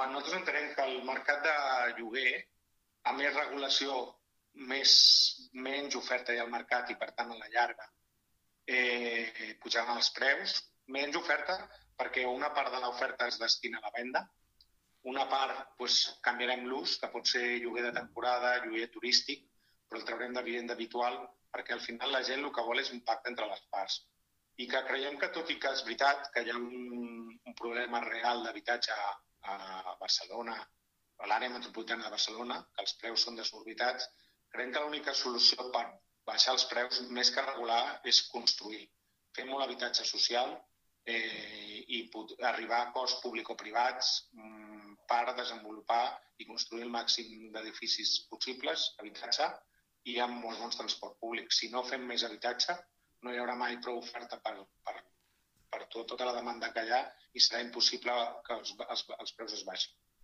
Home, nosaltres entenem que el mercat de lloguer, a més regulació, menys oferta hi ha al mercat i, per tant, a la llarga pujaran els preus. Menys oferta perquè una part de l'oferta es destina a la venda, una part canviarem l'ús, que pot ser lloguer de temporada, lloguer turístic, però el traurem de vivenda habitual perquè al final la gent el que vol és un pacte entre les parts. I que creiem que, tot i que és veritat que hi ha un problema real d'habitatge a Barcelona, a l'àrea metropolitana de Barcelona, que els preus són desorbitats, creiem que l'única solució per baixar els preus, més que regular, és construir. Fer molt habitatge social i arribar a acords publicoprivats per desenvolupar i construir el màxim d'edificis possibles, habitatge, i amb molt bons transport públic. Si no fem més habitatge, no hi haurà mai prou oferta per tota la demanda que hi ha i serà impossible que els preus es baixin.